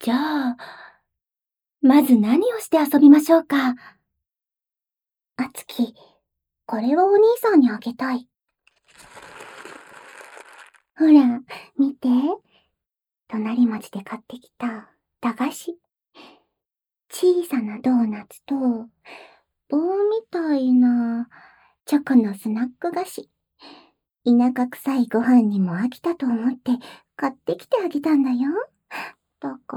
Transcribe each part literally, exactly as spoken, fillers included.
じゃあ、まず何をして遊びましょうか。 あつき、これをお兄さんにあげたい。ほら、見て。隣町で買ってきた駄菓子。小さなドーナツと、棒みたいなチョコのスナック菓子。田舎臭いご飯にも飽きたと思って買ってきてあげたんだよ。だから、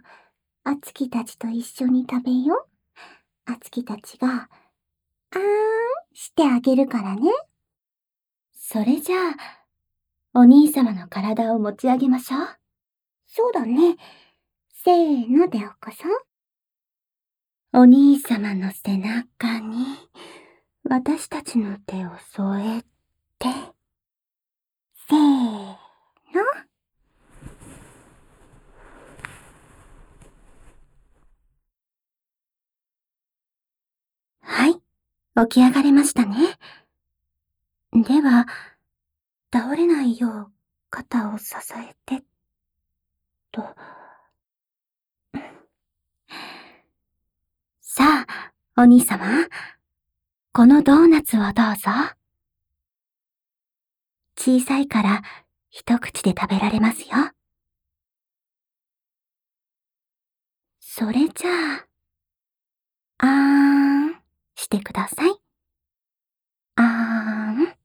あつきたちと一緒に食べよ。あつきたちが、あーんしてあげるからね。 それじゃあ、お兄様の体を持ち上げましょう。 そうだね。せーので起こそう。 お兄様の背中に、私たちの手を添えて、 せーの。 はい、起き上がれましたね。では、倒れないよう肩を支えて、と。さあ、お兄様、このドーナツをどうぞ。小さいから一口で食べられますよ。それじゃあ、あーんしてください。あーん。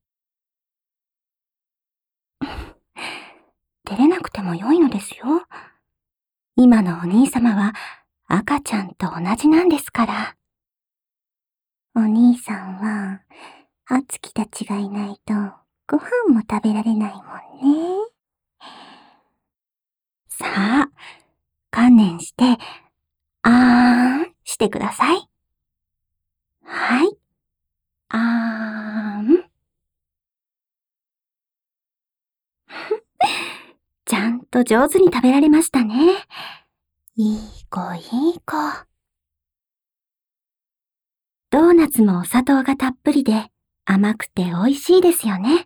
照れなくても良いのですよ。今のお兄様は赤ちゃんと同じなんですから。 お兄さんは、あつきたちがいないとご飯も食べられないもんね。 さあ、観念して、あーんしてください。はい。あーん。ちゃんと上手に食べられましたね。いい子いい子。ドーナツもお砂糖がたっぷりで甘くて美味しいですよね。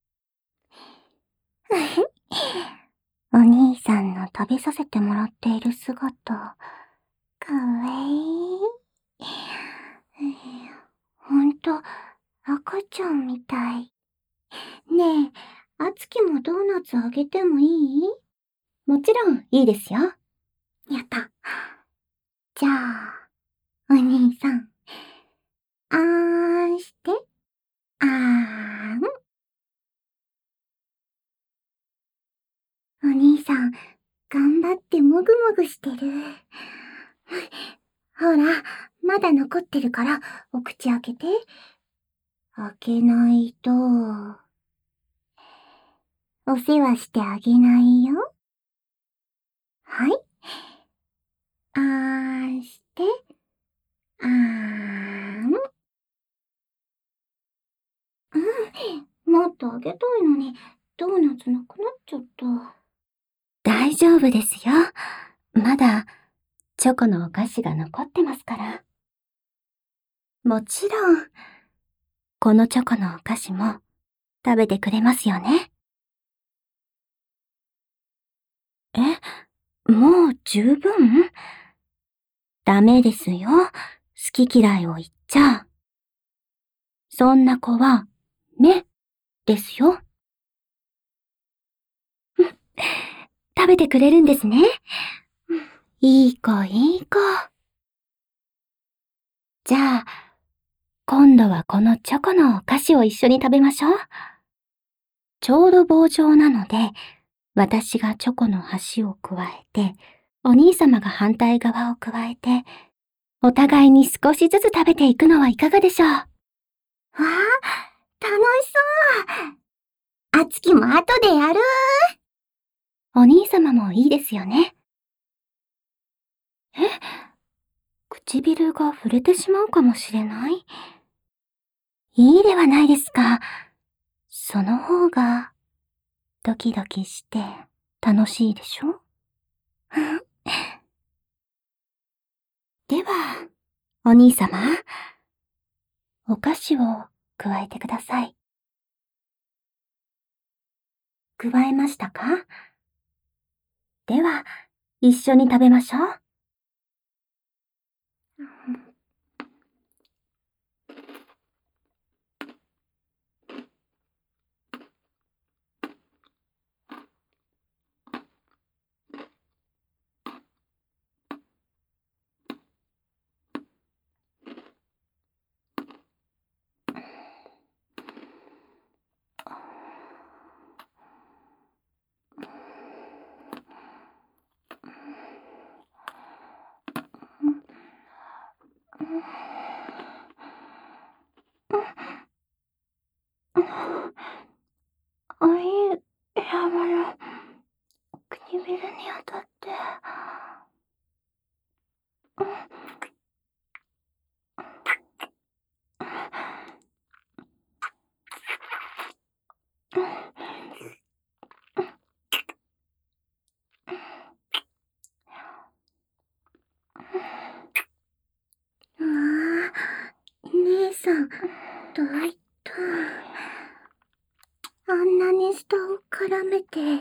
お兄さんの食べさせてもらっている姿、かわいい。ほんと、赤ちゃんみたい。ねえ、あつきもドーナツあげてもいい？ もちろんいいですよ。 やった。じゃあ、お兄さん、あーんして、あーん。お兄さん、頑張ってもぐもぐしてる。ほら、まだ残ってるから、お口開けて。開けないと、お世話してあげないよ。はい。あーんして、あーん。うん、もっとあげたいのに、ドーナツなくなっちゃった。 大丈夫ですよ。まだ、チョコのお菓子が残ってますから。もちろん、このチョコのお菓子も食べてくれますよね。え、もう十分？ダメですよ。好き嫌いを言っちゃ。そんな子は、目ですよ。食べてくれるんですね。いい子いい子。じゃあ、今度はこのチョコのお菓子を一緒に食べましょう。ちょうど棒状なので、私がチョコの端を加えて、お兄様が反対側を加えて、お互いに少しずつ食べていくのはいかがでしょう。わあ、楽しそう。あつきも後でやる。 お兄様もいいですよね。え？唇が触れてしまうかもしれない？いいではないですか。その方が、ドキドキして楽しいでしょ？では、お兄様、お菓子を加えてください。加えましたか？では、 一緒に食べましょう。 あい、山の唇に当たって。ああ、姉さん、大胆。あんなに舌を絡めて。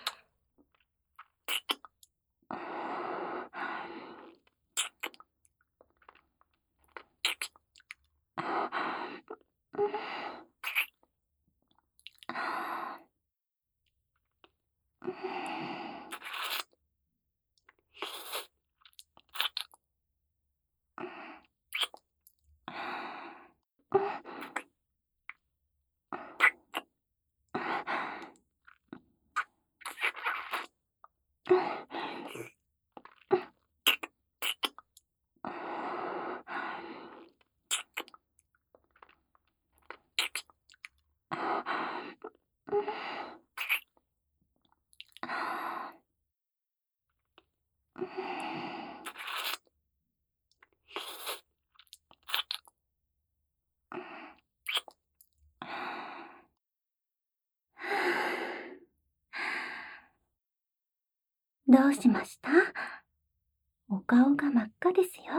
どうしました？お顔が真っ赤ですよ。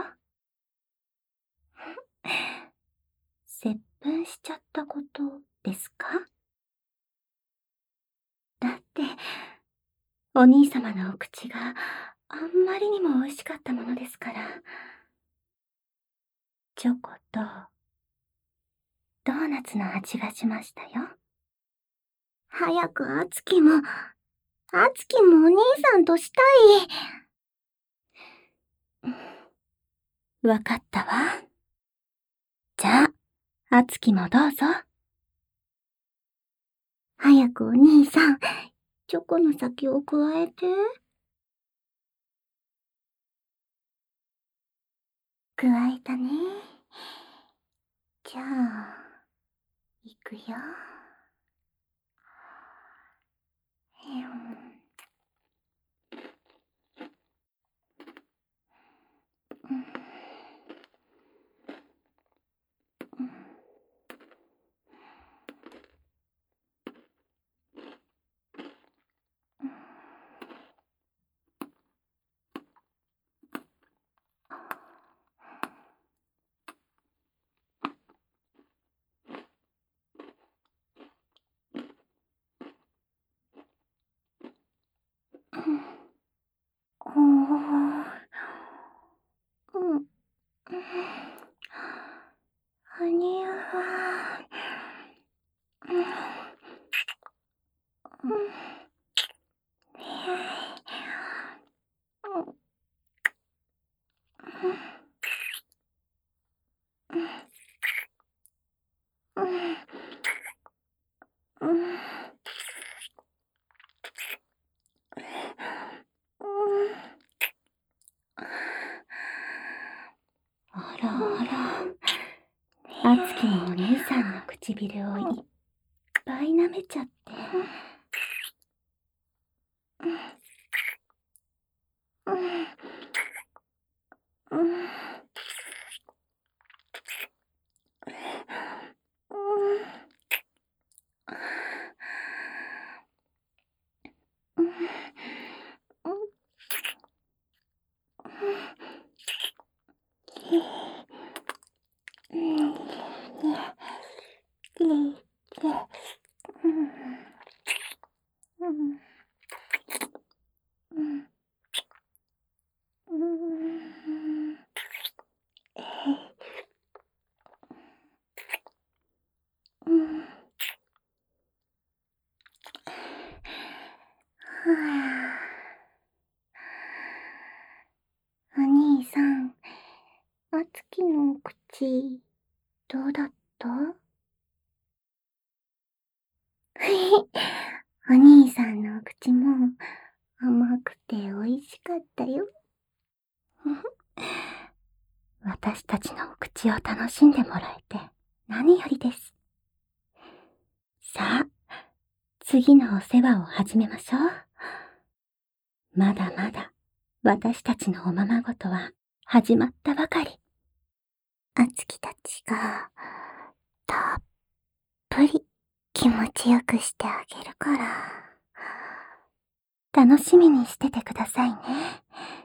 接吻しちゃったことですか？だって、お兄様のお口があんまりにも美味しかったものですから。チョコとドーナツの味がしましたよ。早くあつきも、あつきもお兄さんとしたい。わかったわ。じゃあ、あつきもどうぞ。早くお兄さん、チョコの先をくわえて。くわえたね。じゃあ、いくよ。はにゃは。あらあら、あつきもお兄さんの唇をいっぱい舐めちゃって。 兄さん、あつきのお口、どうだった？お兄さんのお口も甘くて美味しかったよ。 私たちのお口を楽しんでもらえて何よりです。さあ、次のお世話を始めましょう。まだまだ私たちのおままごとは始まったばかり。 あつきたちがたっぷり気持ちよくしてあげるから。 楽しみにしててくださいね。